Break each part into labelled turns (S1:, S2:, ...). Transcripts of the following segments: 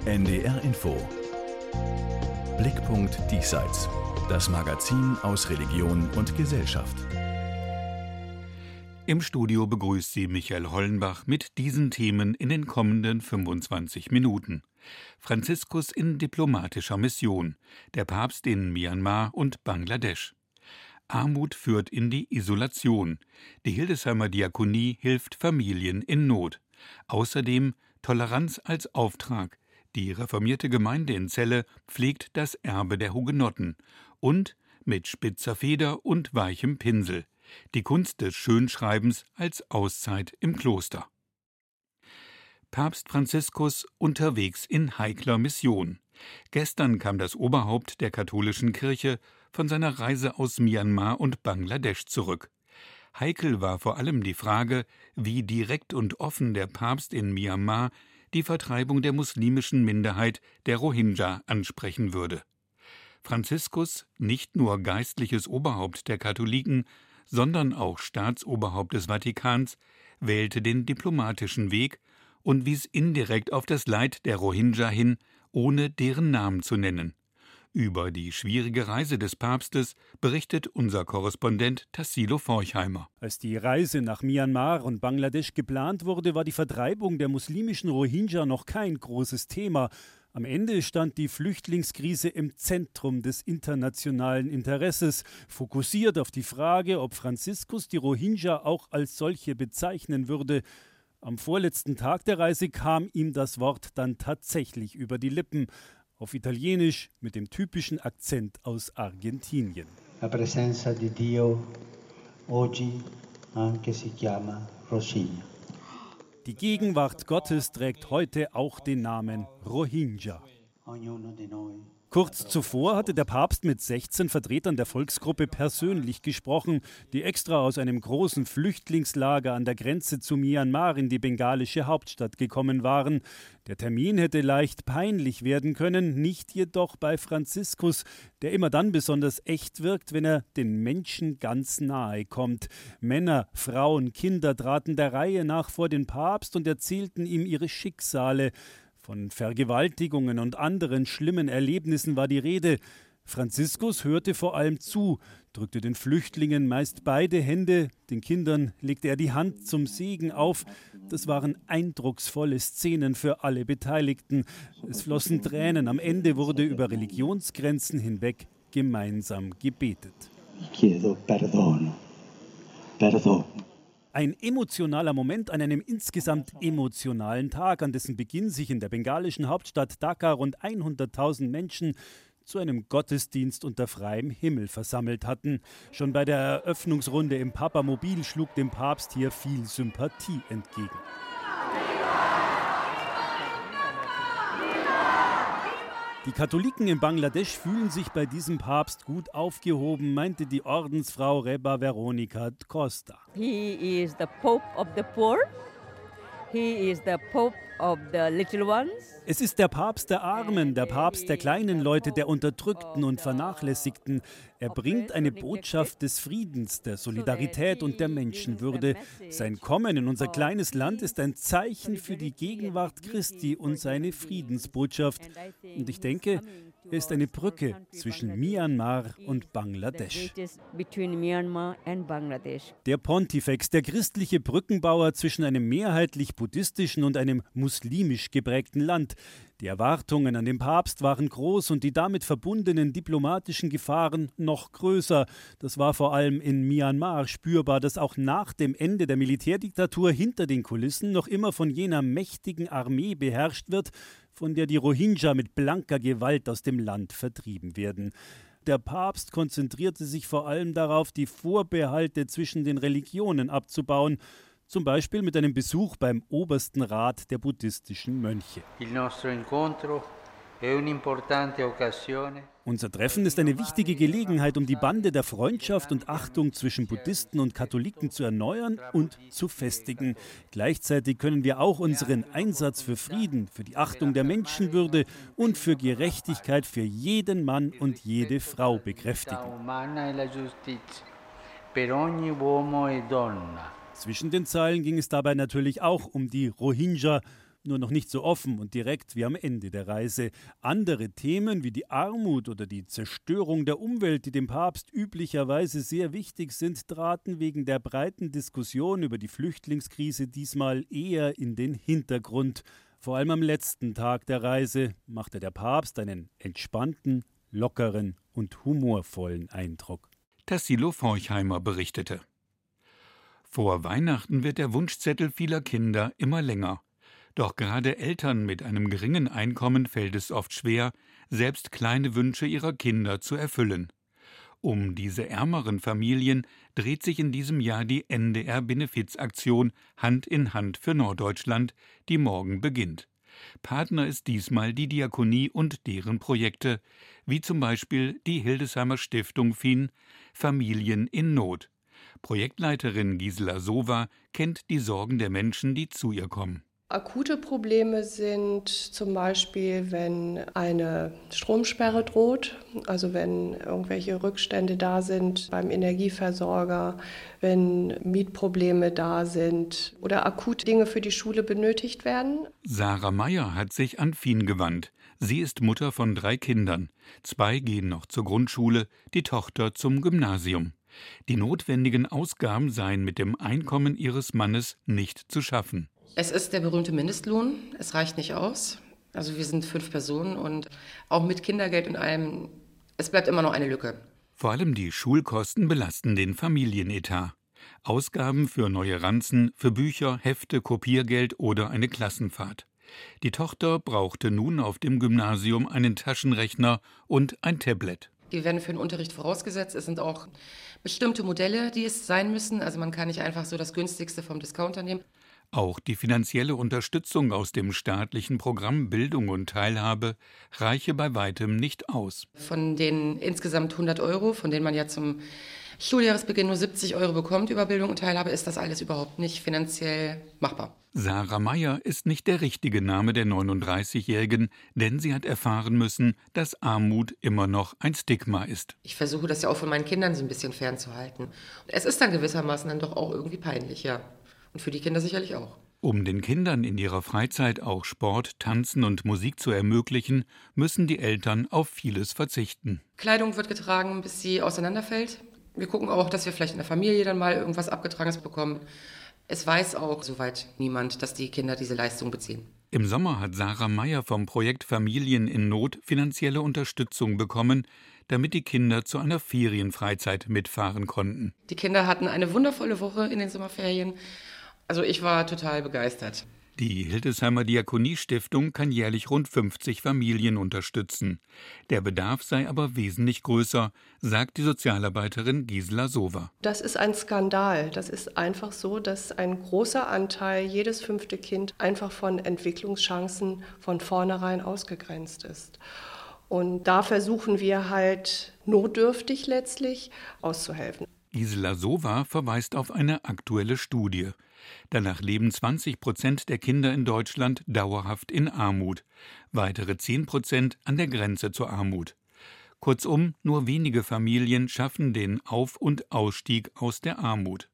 S1: NDR Info. Blickpunkt Diesseits. Das Magazin aus Religion und Gesellschaft.
S2: Im Studio begrüßt Sie Michael Hollenbach mit diesen Themen in den kommenden 25 Minuten. Franziskus in diplomatischer Mission, der Papst in Myanmar und Bangladesch. Armut führt in die Isolation. Die Hildesheimer Diakonie hilft Familien in Not. Außerdem Toleranz als Auftrag. Die reformierte Gemeinde in Celle pflegt das Erbe der Hugenotten. Und mit spitzer Feder und weichem Pinsel. Die Kunst des Schönschreibens als Auszeit im Kloster. Papst Franziskus unterwegs in heikler Mission. Gestern kam das Oberhaupt der katholischen Kirche von seiner Reise aus Myanmar und Bangladesch zurück. Heikel war vor allem die Frage, wie direkt und offen der Papst in Myanmar die Vertreibung der muslimischen Minderheit der Rohingya ansprechen würde. Franziskus, nicht nur geistliches Oberhaupt der Katholiken, sondern auch Staatsoberhaupt des Vatikans, wählte den diplomatischen Weg und wies indirekt auf das Leid der Rohingya hin, ohne deren Namen zu nennen. Über die schwierige Reise des Papstes berichtet unser Korrespondent Tassilo Forchheimer.
S3: Als die Reise nach Myanmar und Bangladesch geplant wurde, war die Vertreibung der muslimischen Rohingya noch kein großes Thema. Am Ende stand die Flüchtlingskrise im Zentrum des internationalen Interesses, fokussiert auf die Frage, ob Franziskus die Rohingya auch als solche bezeichnen würde. Am vorletzten Tag der Reise kam ihm das Wort dann tatsächlich über die Lippen, auf Italienisch mit dem typischen Akzent aus Argentinien.
S4: La presenza di Dio oggi anche si chiama Rohingya.
S3: Die Gegenwart Gottes trägt heute auch den Namen Rohingya. Kurz zuvor hatte der Papst mit 16 Vertretern der Volksgruppe persönlich gesprochen, die extra aus einem großen Flüchtlingslager an der Grenze zu Myanmar in die bengalische Hauptstadt gekommen waren. Der Termin hätte leicht peinlich werden können, nicht jedoch bei Franziskus, der immer dann besonders echt wirkt, wenn er den Menschen ganz nahe kommt. Männer, Frauen, Kinder traten der Reihe nach vor den Papst und erzählten ihm ihre Schicksale. Von Vergewaltigungen und anderen schlimmen Erlebnissen war die Rede. Franziskus hörte vor allem zu, drückte den Flüchtlingen meist beide Hände, den Kindern legte er die Hand zum Segen auf. Das waren eindrucksvolle Szenen für alle Beteiligten. Es flossen Tränen, am Ende wurde über Religionsgrenzen hinweg gemeinsam gebetet.
S4: Chiedo perdono.
S3: Ein emotionaler Moment an einem insgesamt emotionalen Tag, an dessen Beginn sich in der bengalischen Hauptstadt Dhaka rund 100.000 Menschen zu einem Gottesdienst unter freiem Himmel versammelt hatten. Schon bei der Eröffnungsrunde im Papamobil schlug dem Papst hier viel Sympathie entgegen. Die Katholiken in Bangladesch fühlen sich bei diesem Papst gut aufgehoben, meinte die Ordensfrau Reba Veronica Costa.
S5: He is the Pope of the poor. He is the Pope of the little ones.
S3: Es ist der Papst der Armen, der Papst der kleinen Leute, der Unterdrückten und Vernachlässigten. Er bringt eine Botschaft des Friedens, der Solidarität und der Menschenwürde. Sein Kommen in unser kleines Land ist ein Zeichen für die Gegenwart Christi und seine Friedensbotschaft. Und ich denke, er ist eine Brücke zwischen Myanmar und Bangladesch. Der Pontifex, der christliche Brückenbauer zwischen einem mehrheitlich buddhistischen und einem muslimisch geprägten Land. Die Erwartungen an den Papst waren groß und die damit verbundenen diplomatischen Gefahren noch größer. Das war vor allem in Myanmar spürbar, das auch nach dem Ende der Militärdiktatur hinter den Kulissen noch immer von jener mächtigen Armee beherrscht wird, von der die Rohingya mit blanker Gewalt aus dem Land vertrieben werden. Der Papst konzentrierte sich vor allem darauf, die Vorbehalte zwischen den Religionen abzubauen, zum Beispiel mit einem Besuch beim Obersten Rat der buddhistischen Mönche. Unser Treffen ist eine wichtige Gelegenheit, um die Bande der Freundschaft und Achtung zwischen Buddhisten und Katholiken zu erneuern und zu festigen. Gleichzeitig können wir auch unseren Einsatz für Frieden, für die Achtung der Menschenwürde und für Gerechtigkeit für jeden Mann und jede Frau bekräftigen. Zwischen den Zeilen ging es dabei natürlich auch um die Rohingya, nur noch nicht so offen und direkt wie am Ende der Reise. Andere Themen wie die Armut oder die Zerstörung der Umwelt, die dem Papst üblicherweise sehr wichtig sind, traten wegen der breiten Diskussion über die Flüchtlingskrise diesmal eher in den Hintergrund. Vor allem am letzten Tag der Reise machte der Papst einen entspannten, lockeren und humorvollen Eindruck.
S2: Tassilo Forchheimer berichtete. Vor Weihnachten wird der Wunschzettel vieler Kinder immer länger. Doch gerade Eltern mit einem geringen Einkommen fällt es oft schwer, selbst kleine Wünsche ihrer Kinder zu erfüllen. Um diese ärmeren Familien dreht sich in diesem Jahr die NDR-Benefizaktion Hand in Hand für Norddeutschland, die morgen beginnt. Partner ist diesmal die Diakonie und deren Projekte, wie zum Beispiel die Hildesheimer Stiftung FIN Familien in Not. Projektleiterin Gisela Sowa kennt die Sorgen der Menschen, die zu ihr kommen.
S6: Akute Probleme sind zum Beispiel, wenn eine Stromsperre droht, also wenn irgendwelche Rückstände da sind beim Energieversorger, wenn Mietprobleme da sind oder akut Dinge für die Schule benötigt werden.
S2: Sarah Meyer hat sich an FIN gewandt. Sie ist Mutter von 3 Kindern. 2 gehen noch zur Grundschule, die Tochter zum Gymnasium. Die notwendigen Ausgaben seien mit dem Einkommen ihres Mannes nicht zu schaffen.
S7: Es ist der berühmte Mindestlohn. Es reicht nicht aus. Also wir sind 5 Personen und auch mit Kindergeld und allem, es bleibt immer noch eine Lücke.
S2: Vor allem die Schulkosten belasten den Familienetat. Ausgaben für neue Ranzen, für Bücher, Hefte, Kopiergeld oder eine Klassenfahrt. Die Tochter brauchte nun auf dem Gymnasium einen Taschenrechner und ein Tablet.
S7: Die werden für den Unterricht vorausgesetzt. Es sind auch bestimmte Modelle, die es sein müssen. Also man kann nicht einfach so das günstigste vom Discounter nehmen.
S2: Auch die finanzielle Unterstützung aus dem staatlichen Programm Bildung und Teilhabe reiche bei weitem nicht aus.
S7: Von den insgesamt 100 €, von denen man ja zum Schuljahresbeginn nur 70 € bekommt über Bildung und Teilhabe, ist das alles überhaupt nicht finanziell machbar.
S2: Sarah Meyer ist nicht der richtige Name der 39-Jährigen, denn sie hat erfahren müssen, dass Armut immer noch ein Stigma ist.
S7: Ich versuche das ja auch von meinen Kindern so ein bisschen fernzuhalten. Es ist dann gewissermaßen dann doch auch irgendwie peinlich, ja. Und für die Kinder sicherlich auch.
S2: Um den Kindern in ihrer Freizeit auch Sport, Tanzen und Musik zu ermöglichen, müssen die Eltern auf vieles verzichten.
S7: Kleidung wird getragen, bis sie auseinanderfällt. Wir gucken auch, dass wir vielleicht in der Familie dann mal irgendwas Abgetragenes bekommen. Es weiß auch soweit niemand, dass die Kinder diese Leistung beziehen.
S2: Im Sommer hat Sarah Meyer vom Projekt Familien in Not finanzielle Unterstützung bekommen, damit die Kinder zu einer Ferienfreizeit mitfahren konnten.
S7: Die Kinder hatten eine wundervolle Woche in den Sommerferien. Also ich war total begeistert.
S2: Die Hildesheimer Diakonie-Stiftung kann jährlich rund 50 Familien unterstützen. Der Bedarf sei aber wesentlich größer, sagt die Sozialarbeiterin Gisela Sowa.
S6: Das ist ein Skandal. Das ist einfach so, dass ein großer Anteil, jedes 5. Kind, einfach von Entwicklungschancen von vornherein ausgegrenzt ist. Und da versuchen wir halt notdürftig letztlich auszuhelfen.
S2: Gisela Sowa verweist auf eine aktuelle Studie. Danach leben 20% der Kinder in Deutschland dauerhaft in Armut, weitere 10% an der Grenze zur Armut. Kurzum, nur wenige Familien schaffen den Auf- und Ausstieg aus der Armut.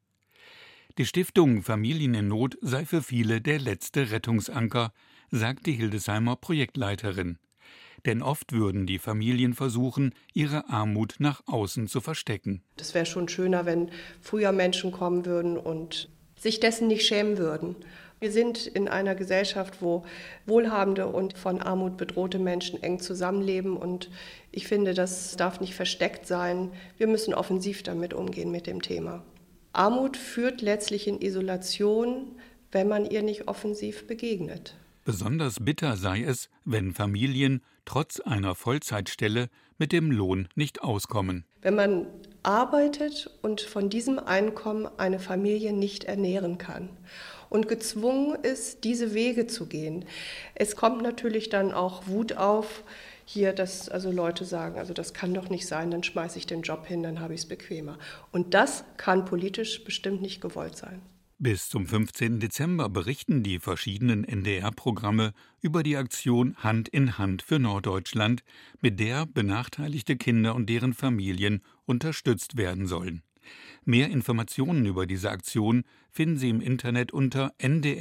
S2: Die Stiftung Familien in Not sei für viele der letzte Rettungsanker, sagt die Hildesheimer Projektleiterin. Denn oft würden die Familien versuchen, ihre Armut nach außen zu verstecken.
S6: Das wäre schon schöner, wenn früher Menschen kommen würden und sich dessen nicht schämen würden. Wir sind in einer Gesellschaft, wo wohlhabende und von Armut bedrohte Menschen eng zusammenleben. Und ich finde, das darf nicht versteckt sein. Wir müssen offensiv damit umgehen mit dem Thema. Armut führt letztlich in Isolation, wenn man ihr nicht offensiv begegnet.
S2: Besonders bitter sei es, wenn Familien trotz einer Vollzeitstelle mit dem Lohn nicht auskommen.
S6: Wenn man arbeitet und von diesem Einkommen eine Familie nicht ernähren kann und gezwungen ist, diese Wege zu gehen. Es kommt natürlich dann auch Wut auf, hier, dass also Leute sagen, also das kann doch nicht sein, dann schmeiße ich den Job hin, dann habe ich es bequemer. Und das kann politisch bestimmt nicht gewollt sein.
S2: Bis zum 15. Dezember berichten die verschiedenen NDR-Programme über die Aktion Hand in Hand für Norddeutschland, mit der benachteiligte Kinder und deren Familien unterstützt werden sollen. Mehr Informationen über diese Aktion finden Sie im Internet unter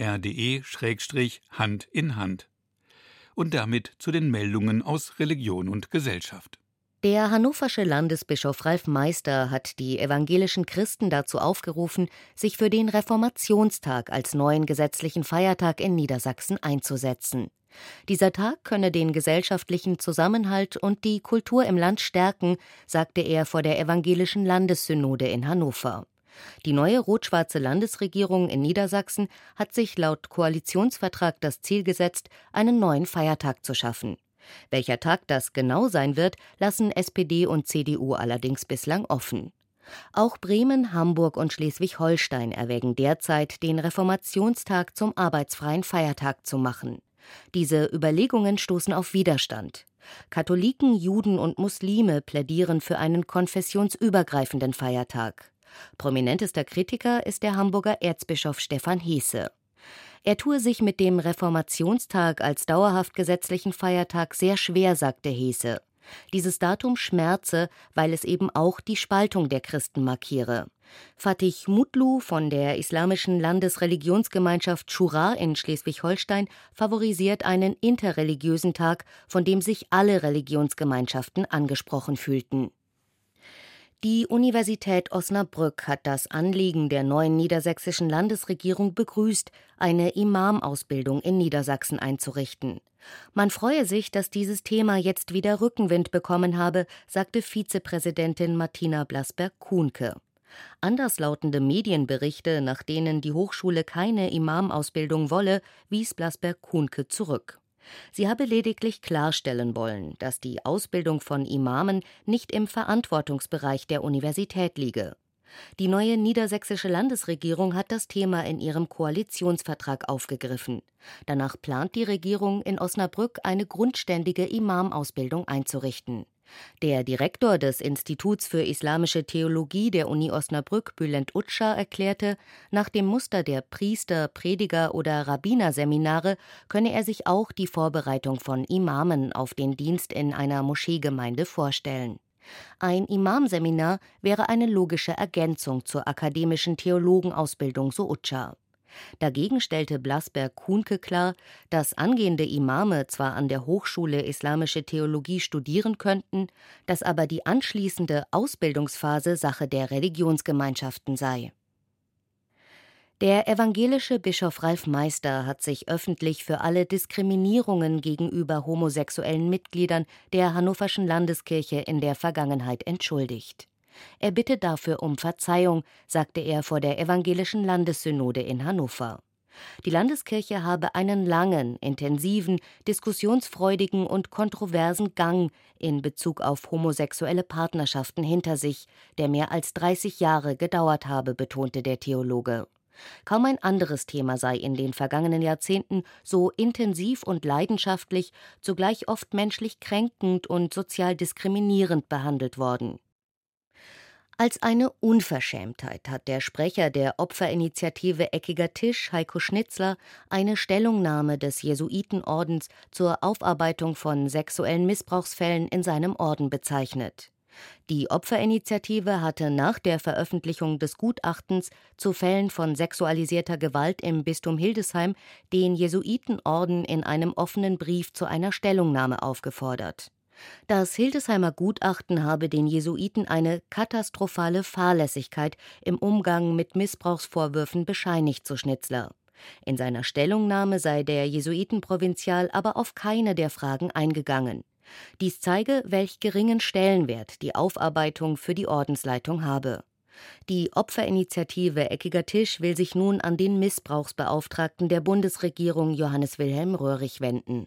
S2: ndr.de/Hand in Hand. Und damit zu den Meldungen aus Religion und Gesellschaft.
S8: Der hannoversche Landesbischof Ralf Meister hat die evangelischen Christen dazu aufgerufen, sich für den Reformationstag als neuen gesetzlichen Feiertag in Niedersachsen einzusetzen. Dieser Tag könne den gesellschaftlichen Zusammenhalt und die Kultur im Land stärken, sagte er vor der evangelischen Landessynode in Hannover. Die neue rot-schwarze Landesregierung in Niedersachsen hat sich laut Koalitionsvertrag das Ziel gesetzt, einen neuen Feiertag zu schaffen. Welcher Tag das genau sein wird, lassen SPD und CDU allerdings bislang offen. Auch Bremen, Hamburg und Schleswig-Holstein erwägen derzeit, den Reformationstag zum arbeitsfreien Feiertag zu machen. Diese Überlegungen stoßen auf Widerstand. Katholiken, Juden und Muslime plädieren für einen konfessionsübergreifenden Feiertag. Prominentester Kritiker ist der Hamburger Erzbischof Stefan Heese. Er tue sich mit dem Reformationstag als dauerhaft gesetzlichen Feiertag sehr schwer, sagte Heese. Dieses Datum schmerze, weil es eben auch die Spaltung der Christen markiere. Fatih Mutlu von der islamischen Landesreligionsgemeinschaft Schura in Schleswig-Holstein favorisiert einen interreligiösen Tag, von dem sich alle Religionsgemeinschaften angesprochen fühlten. Die Universität Osnabrück hat das Anliegen der neuen niedersächsischen Landesregierung begrüßt, eine Imam-Ausbildung in Niedersachsen einzurichten. Man freue sich, dass dieses Thema jetzt wieder Rückenwind bekommen habe, sagte Vizepräsidentin Martina Blasberg-Kuhnke. Anderslautende Medienberichte, nach denen die Hochschule keine Imam-Ausbildung wolle, wies Blasberg-Kuhnke zurück. Sie habe lediglich klarstellen wollen, dass die Ausbildung von Imamen nicht im Verantwortungsbereich der Universität liege. Die neue niedersächsische Landesregierung hat das Thema in ihrem Koalitionsvertrag aufgegriffen. Danach plant die Regierung, in Osnabrück eine grundständige Imam-Ausbildung einzurichten. Der Direktor des Instituts für Islamische Theologie der Uni Osnabrück, Bülent Utscha, erklärte, nach dem Muster der Priester-, Prediger- oder Rabbinerseminare könne er sich auch die Vorbereitung von Imamen auf den Dienst in einer Moscheegemeinde vorstellen. Ein Imamseminar wäre eine logische Ergänzung zur akademischen Theologenausbildung, so Utscha. Dagegen stellte Blasberg-Kuhnke klar, dass angehende Imame zwar an der Hochschule Islamische Theologie studieren könnten, dass aber die anschließende Ausbildungsphase Sache der Religionsgemeinschaften sei. Der evangelische Bischof Ralf Meister hat sich öffentlich für alle Diskriminierungen gegenüber homosexuellen Mitgliedern der Hannoverschen Landeskirche in der Vergangenheit entschuldigt. Er bittet dafür um Verzeihung, sagte er vor der evangelischen Landessynode in Hannover. Die Landeskirche habe einen langen, intensiven, diskussionsfreudigen und kontroversen Gang in Bezug auf homosexuelle Partnerschaften hinter sich, der mehr als 30 Jahre gedauert habe, betonte der Theologe. Kaum ein anderes Thema sei in den vergangenen Jahrzehnten so intensiv und leidenschaftlich, zugleich oft menschlich kränkend und sozial diskriminierend behandelt worden. Als eine Unverschämtheit hat der Sprecher der Opferinitiative Eckiger Tisch, Heiko Schnitzler, eine Stellungnahme des Jesuitenordens zur Aufarbeitung von sexuellen Missbrauchsfällen in seinem Orden bezeichnet. Die Opferinitiative hatte nach der Veröffentlichung des Gutachtens zu Fällen von sexualisierter Gewalt im Bistum Hildesheim den Jesuitenorden in einem offenen Brief zu einer Stellungnahme aufgefordert. Das Hildesheimer Gutachten habe den Jesuiten eine katastrophale Fahrlässigkeit im Umgang mit Missbrauchsvorwürfen bescheinigt, so Schnitzler. In seiner Stellungnahme sei der Jesuitenprovinzial aber auf keine der Fragen eingegangen. Dies zeige, welch geringen Stellenwert die Aufarbeitung für die Ordensleitung habe. Die Opferinitiative Eckiger Tisch will sich nun an den Missbrauchsbeauftragten der Bundesregierung Johannes Wilhelm Röhrig wenden.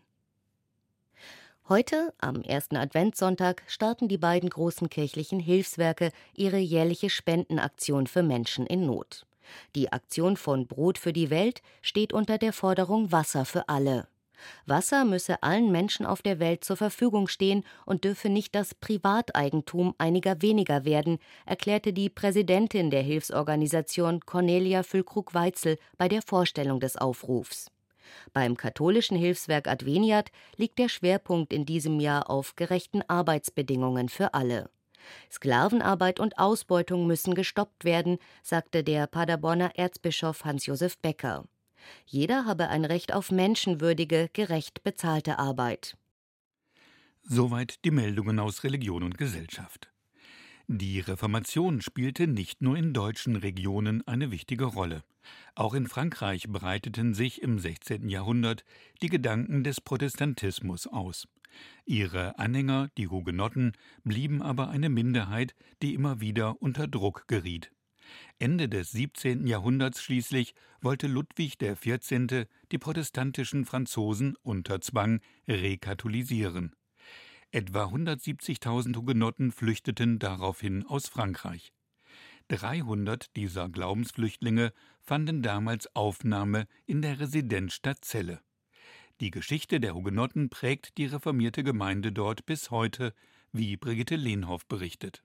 S8: Heute, am ersten Adventssonntag, starten die beiden großen kirchlichen Hilfswerke ihre jährliche Spendenaktion für Menschen in Not. Die Aktion von Brot für die Welt steht unter der Forderung Wasser für alle. Wasser müsse allen Menschen auf der Welt zur Verfügung stehen und dürfe nicht das Privateigentum einiger weniger werden, erklärte die Präsidentin der Hilfsorganisation Cornelia Füllkrug-Weitzel bei der Vorstellung des Aufrufs. Beim katholischen Hilfswerk Adveniat liegt der Schwerpunkt in diesem Jahr auf gerechten Arbeitsbedingungen für alle. Sklavenarbeit und Ausbeutung müssen gestoppt werden, sagte der Paderborner Erzbischof Hans-Josef Becker. Jeder habe ein Recht auf menschenwürdige, gerecht bezahlte Arbeit.
S2: Soweit die Meldungen aus Religion und Gesellschaft. Die Reformation spielte nicht nur in deutschen Regionen eine wichtige Rolle. Auch in Frankreich breiteten sich im 16. Jahrhundert die Gedanken des Protestantismus aus. Ihre Anhänger, die Hugenotten, blieben aber eine Minderheit, die immer wieder unter Druck geriet. Ende des 17. Jahrhunderts schließlich wollte Ludwig XIV. Die protestantischen Franzosen unter Zwang rekatholisieren. Etwa 170.000 Hugenotten flüchteten daraufhin aus Frankreich. 300 dieser Glaubensflüchtlinge fanden damals Aufnahme in der Residenzstadt Celle. Die Geschichte der Hugenotten prägt die reformierte Gemeinde dort bis heute, wie Brigitte Lehnhoff berichtet.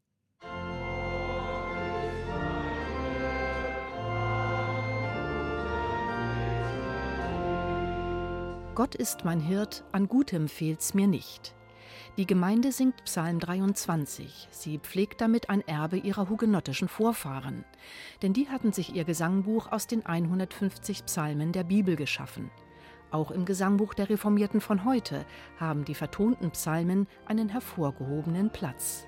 S9: Gott ist mein Hirt, an Gutem fehlt's mir nicht. Die Gemeinde singt Psalm 23. Sie pflegt damit ein Erbe ihrer hugenottischen Vorfahren. Denn die hatten sich ihr Gesangbuch aus den 150 Psalmen der Bibel geschaffen. Auch im Gesangbuch der Reformierten von heute haben die vertonten Psalmen einen hervorgehobenen Platz.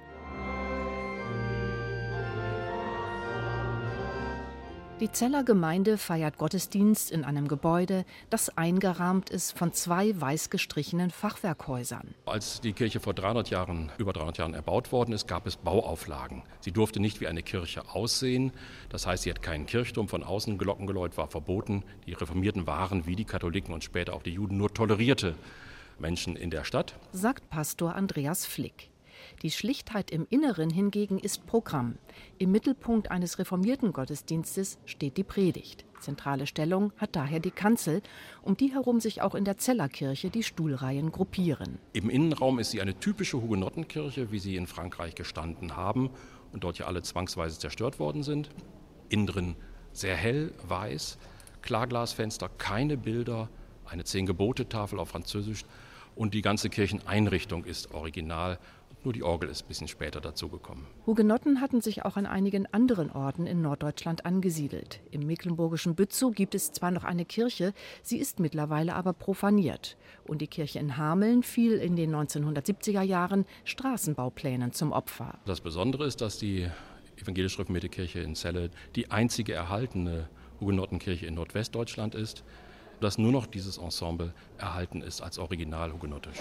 S9: Die Zeller Gemeinde feiert Gottesdienst in einem Gebäude, das eingerahmt ist von 2 weiß gestrichenen Fachwerkhäusern.
S10: Als die Kirche vor über 300 Jahren erbaut worden ist, gab es Bauauflagen. Sie durfte nicht wie eine Kirche aussehen. Das heißt, sie hat keinen Kirchturm von außen. Glockengeläut war verboten. Die Reformierten waren, wie die Katholiken und später auch die Juden, nur tolerierte Menschen in der Stadt,
S9: sagt Pastor Andreas Flick. Die Schlichtheit im Inneren hingegen ist Programm. Im Mittelpunkt eines reformierten Gottesdienstes steht die Predigt. Zentrale Stellung hat daher die Kanzel, um die herum sich auch in der Zellerkirche die Stuhlreihen gruppieren.
S10: Im Innenraum ist sie eine typische Hugenottenkirche, wie sie in Frankreich gestanden haben und dort ja alle zwangsweise zerstört worden sind. Innen drin sehr hell, weiß, Klarglasfenster, keine Bilder, eine 10-Gebote-Tafel auf Französisch und die ganze Kircheneinrichtung ist original. Nur die Orgel ist ein bisschen später dazugekommen.
S9: Hugenotten hatten sich auch an einigen anderen Orten in Norddeutschland angesiedelt. Im mecklenburgischen Bützow gibt es zwar noch eine Kirche, sie ist mittlerweile aber profaniert. Und die Kirche in Hameln fiel in den 1970er Jahren Straßenbauplänen zum Opfer.
S10: Das Besondere ist, dass die evangelisch-reformierte Kirche in Celle die einzige erhaltene Hugenottenkirche in Nordwestdeutschland ist, dass nur noch dieses Ensemble erhalten ist als original hugenottisch.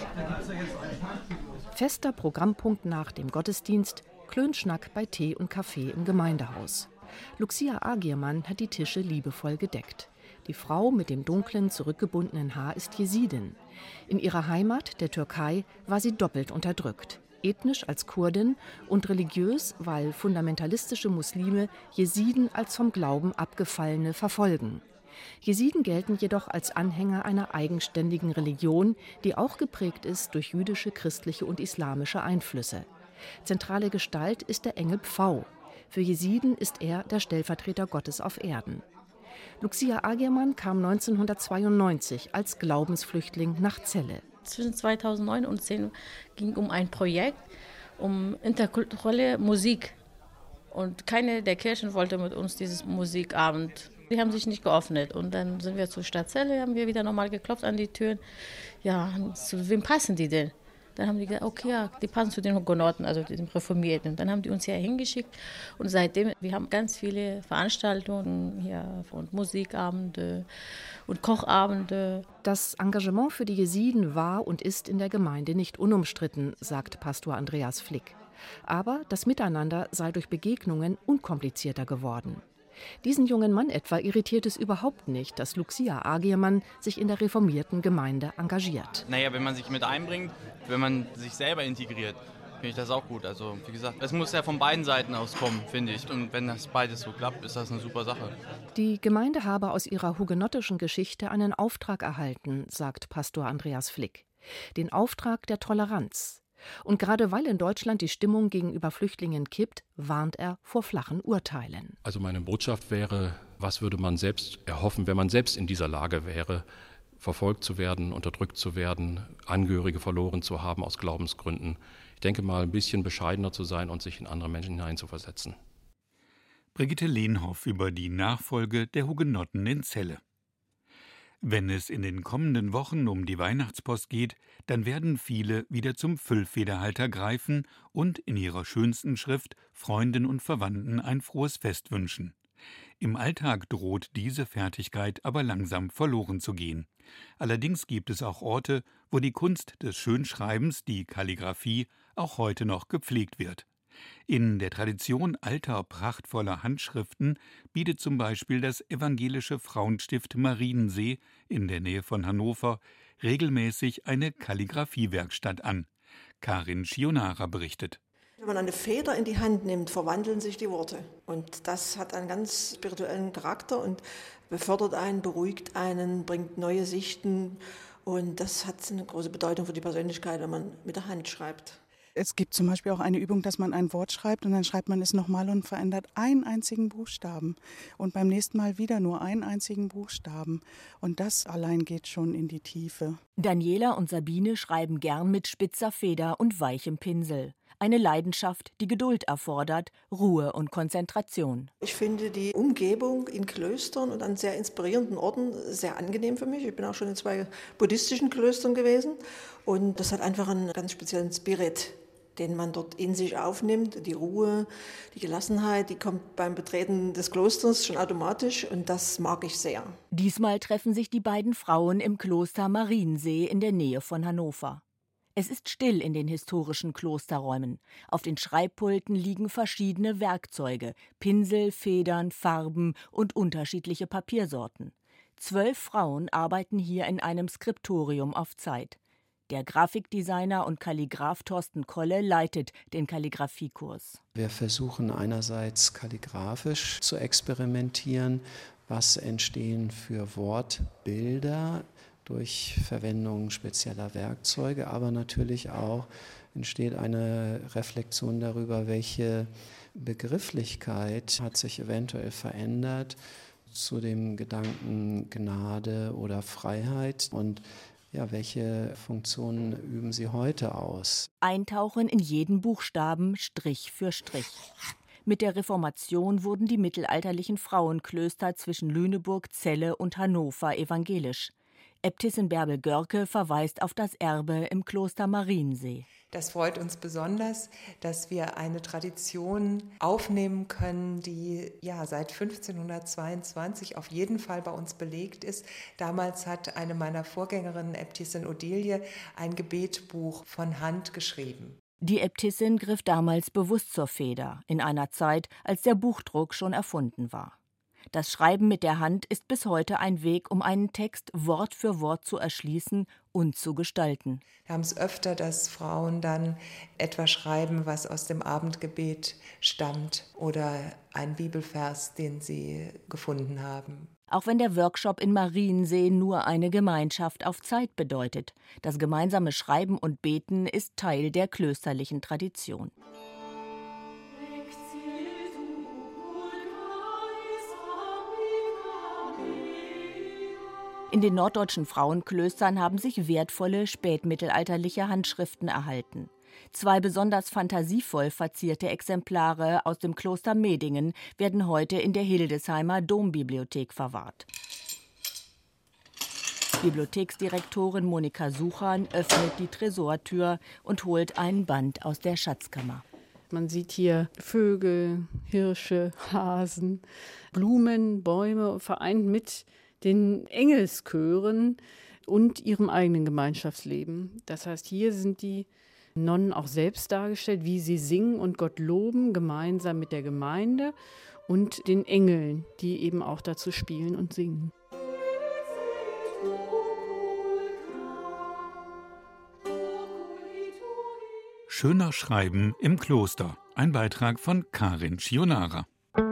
S9: Fester Programmpunkt nach dem Gottesdienst, Klönschnack bei Tee und Kaffee im Gemeindehaus. Lucia Agiermann hat die Tische liebevoll gedeckt. Die Frau mit dem dunklen, zurückgebundenen Haar ist Jesidin. In ihrer Heimat, der Türkei, war sie doppelt unterdrückt. Ethnisch als Kurdin und religiös, weil fundamentalistische Muslime Jesiden als vom Glauben abgefallene verfolgen. Jesiden gelten jedoch als Anhänger einer eigenständigen Religion, die auch geprägt ist durch jüdische, christliche und islamische Einflüsse. Zentrale Gestalt ist der Engel Pfau. Für Jesiden ist er der Stellvertreter Gottes auf Erden. Lucia Agiermann kam 1992 als Glaubensflüchtling nach Celle.
S11: Zwischen 2009 und 2010 ging es um ein Projekt, um interkulturelle Musik. Und keine der Kirchen wollte mit uns dieses Musikabend. Die haben sich nicht geöffnet. Und dann sind wir zur Stadt Celle, haben wir wieder nochmal geklopft an die Türen. Ja, zu wem passen die denn? Dann haben die gesagt, okay, ja, die passen zu den Hugenotten, also den Reformierten. Dann haben die uns hier hingeschickt. Und seitdem, wir haben ganz viele Veranstaltungen hier und Musikabende und Kochabende.
S9: Das Engagement für die Jesiden war und ist in der Gemeinde nicht unumstritten, sagt Pastor Andreas Flick. Aber das Miteinander sei durch Begegnungen unkomplizierter geworden. Diesen jungen Mann etwa irritiert es überhaupt nicht, dass Lucia Agiermann sich in der reformierten Gemeinde engagiert.
S12: Naja, wenn man sich mit einbringt, wenn man sich selber integriert, finde ich das auch gut. Also wie gesagt, es muss ja von beiden Seiten aus kommen, finde ich. Und wenn das beides so klappt, ist das eine super Sache.
S9: Die Gemeinde habe aus ihrer hugenottischen Geschichte einen Auftrag erhalten, sagt Pastor Andreas Flick. Den Auftrag der Toleranz. Und gerade weil in Deutschland die Stimmung gegenüber Flüchtlingen kippt, warnt er vor flachen Urteilen.
S10: Also meine Botschaft wäre, was würde man selbst erhoffen, wenn man selbst in dieser Lage wäre, verfolgt zu werden, unterdrückt zu werden, Angehörige verloren zu haben aus Glaubensgründen. Ich denke mal, ein bisschen bescheidener zu sein und sich in andere Menschen hineinzuversetzen.
S2: Brigitte Lehnhoff über die Nachfolge der Hugenotten in Celle. Wenn es in den kommenden Wochen um die Weihnachtspost geht, dann werden viele wieder zum Füllfederhalter greifen und in ihrer schönsten Schrift Freunden und Verwandten ein frohes Fest wünschen. Im Alltag droht diese Fertigkeit aber langsam verloren zu gehen. Allerdings gibt es auch Orte, wo die Kunst des Schönschreibens, die Kalligraphie, auch heute noch gepflegt wird. In der Tradition alter, prachtvoller Handschriften bietet zum Beispiel das evangelische Frauenstift Mariensee in der Nähe von Hannover regelmäßig eine Kalligraphiewerkstatt an. Karin Schionara berichtet.
S13: Wenn man eine Feder in die Hand nimmt, verwandeln sich die Worte. Und das hat einen ganz spirituellen Charakter und befördert einen, beruhigt einen, bringt neue Sichten. Und das hat eine große Bedeutung für die Persönlichkeit, wenn man mit der Hand schreibt.
S14: Es gibt zum Beispiel auch eine Übung, dass man ein Wort schreibt und dann schreibt man es nochmal und verändert einen einzigen Buchstaben. Und beim nächsten Mal wieder nur einen einzigen Buchstaben. Und das allein geht schon in die Tiefe.
S15: Daniela und Sabine schreiben gern mit spitzer Feder und weichem Pinsel. Eine Leidenschaft, die Geduld erfordert, Ruhe und Konzentration.
S13: Ich finde die Umgebung in Klöstern und an sehr inspirierenden Orten sehr angenehm für mich. Ich bin auch schon in 2 buddhistischen Klöstern gewesen und das hat einfach einen ganz speziellen Spirit, den man dort in sich aufnimmt. Die Ruhe, die Gelassenheit, die kommt beim Betreten des Klosters schon automatisch und das mag ich sehr.
S15: Diesmal treffen sich die beiden Frauen im Kloster Mariensee in der Nähe von Hannover. Es ist still in den historischen Klosterräumen. Auf den Schreibpulten liegen verschiedene Werkzeuge, Pinsel, Federn, Farben und unterschiedliche Papiersorten. 12 Frauen arbeiten hier in einem Skriptorium auf Zeit. Der Grafikdesigner und Kalligraph Thorsten Kolle leitet den Kalligraphiekurs.
S16: Wir versuchen einerseits kalligraphisch zu experimentieren, was entstehen für Wortbilder durch Verwendung spezieller Werkzeuge, aber natürlich auch entsteht eine Reflexion darüber, welche Begrifflichkeit hat sich eventuell verändert zu dem Gedanken Gnade oder Freiheit und ja, welche Funktionen üben Sie heute aus?
S15: Eintauchen in jeden Buchstaben Strich für Strich. Mit der Reformation wurden die mittelalterlichen Frauenklöster zwischen Lüneburg, Celle und Hannover evangelisch. Äbtissin Bärbel Görke verweist auf das Erbe im Kloster Mariensee.
S17: Das freut uns besonders, dass wir eine Tradition aufnehmen können, die ja seit 1522 auf jeden Fall bei uns belegt ist. Damals hat eine meiner Vorgängerinnen, Äbtissin Odilie, ein Gebetbuch von Hand geschrieben.
S15: Die Äbtissin griff damals bewusst zur Feder, in einer Zeit, als der Buchdruck schon erfunden war. Das Schreiben mit der Hand ist bis heute ein Weg, um einen Text Wort für Wort zu erschließen und zu gestalten.
S17: Wir haben es öfter, dass Frauen dann etwas schreiben, was aus dem Abendgebet stammt oder ein Bibelvers, den sie gefunden haben.
S15: Auch wenn der Workshop in Mariensee nur eine Gemeinschaft auf Zeit bedeutet, das gemeinsame Schreiben und Beten ist Teil der klösterlichen Tradition. In den norddeutschen Frauenklöstern haben sich wertvolle spätmittelalterliche Handschriften erhalten. 2 besonders fantasievoll verzierte Exemplare aus dem Kloster Medingen werden heute in der Hildesheimer Dombibliothek verwahrt. Bibliotheksdirektorin Monika Suchan öffnet die Tresortür und holt einen Band aus der Schatzkammer.
S18: Man sieht hier Vögel, Hirsche, Hasen, Blumen, Bäume vereint mit den Engelschören und ihrem eigenen Gemeinschaftsleben. Das heißt, hier sind die Nonnen auch selbst dargestellt, wie sie singen und Gott loben, gemeinsam mit der Gemeinde und den Engeln, die eben auch dazu spielen und singen.
S2: Schöner Schreiben im Kloster. Ein Beitrag von Karin Schionara.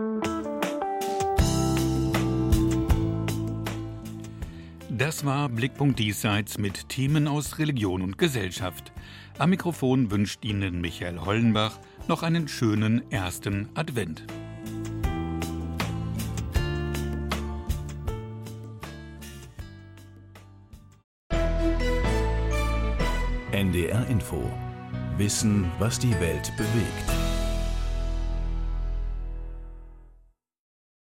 S2: Das war Blickpunkt Diesseits mit Themen aus Religion und Gesellschaft. Am Mikrofon wünscht Ihnen Michael Hollenbach noch einen schönen ersten Advent.
S1: NDR Info Wissen, was die Welt bewegt.